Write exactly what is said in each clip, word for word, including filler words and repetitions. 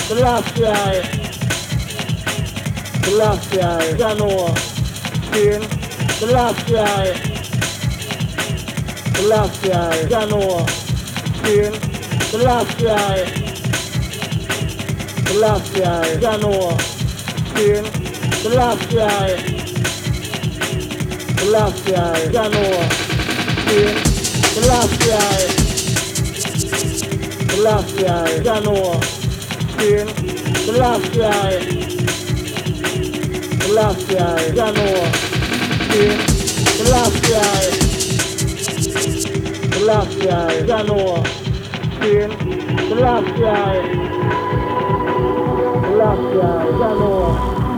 Glacial, glacial, Januar, zehn, glacial, glacial, Januar, zehn, glacial, glacial, Januar, zehn, glacial, glacial, Januar, zehn, glacial, glacial, Januar, zehn, glacial, glacial, Januar, zehn, glacial, glacial, Januar, zehn, glacial, glacial, Januar.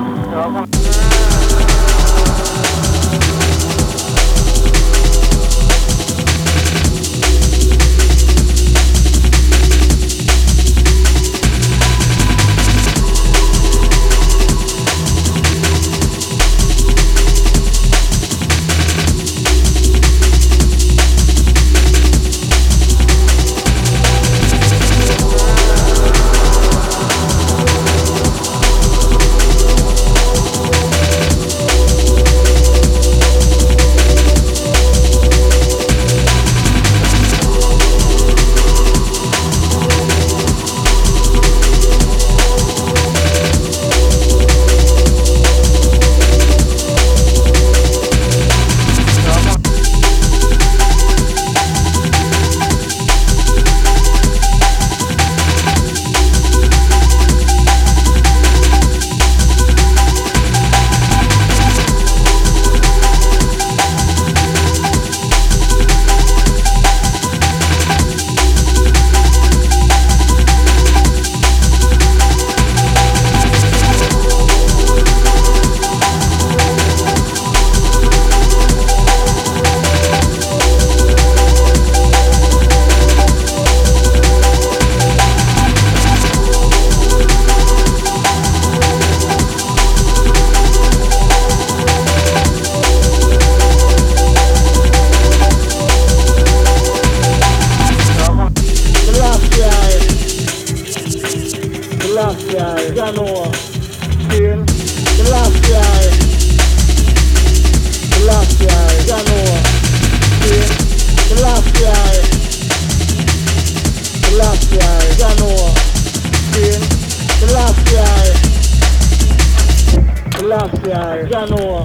Glacial, Januar, zehn, glacial, glacial, Januar, zehn, glacial, glacial, Januar, zehn, glacial, glacial, Januar.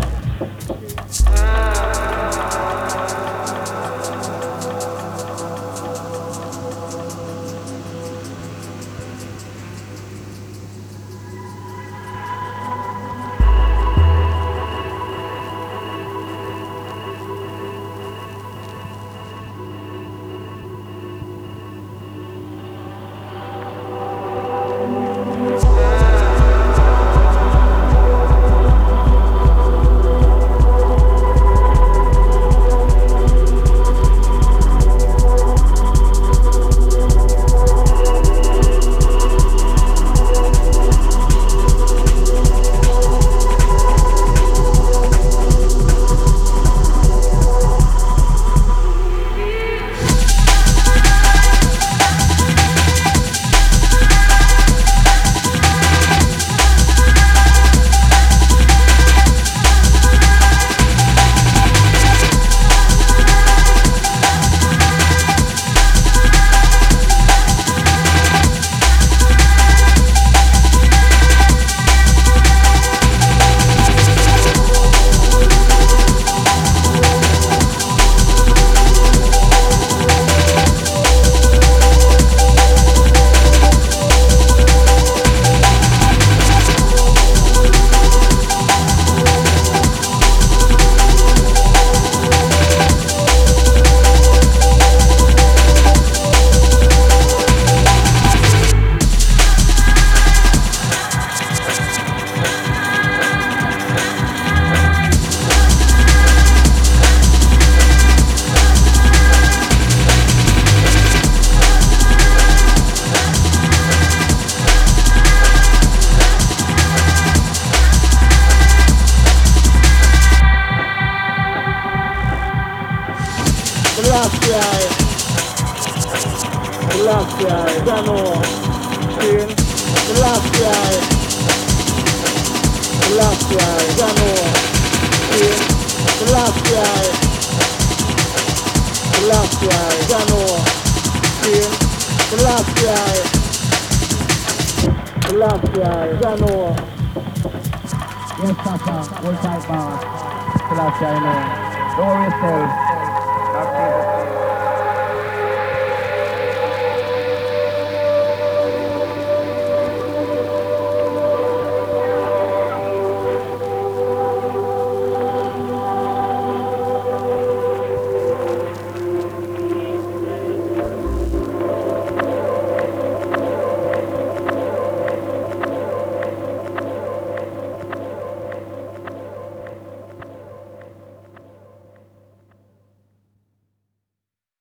Glacial, Januar, zehn, the last guy, the last guy, you know, see, the last guy, the last guy, you know, see, the last guy, the last guy, you know. Yes, Papa, hold tight, man. The last guy, you know. Don't worry yourself.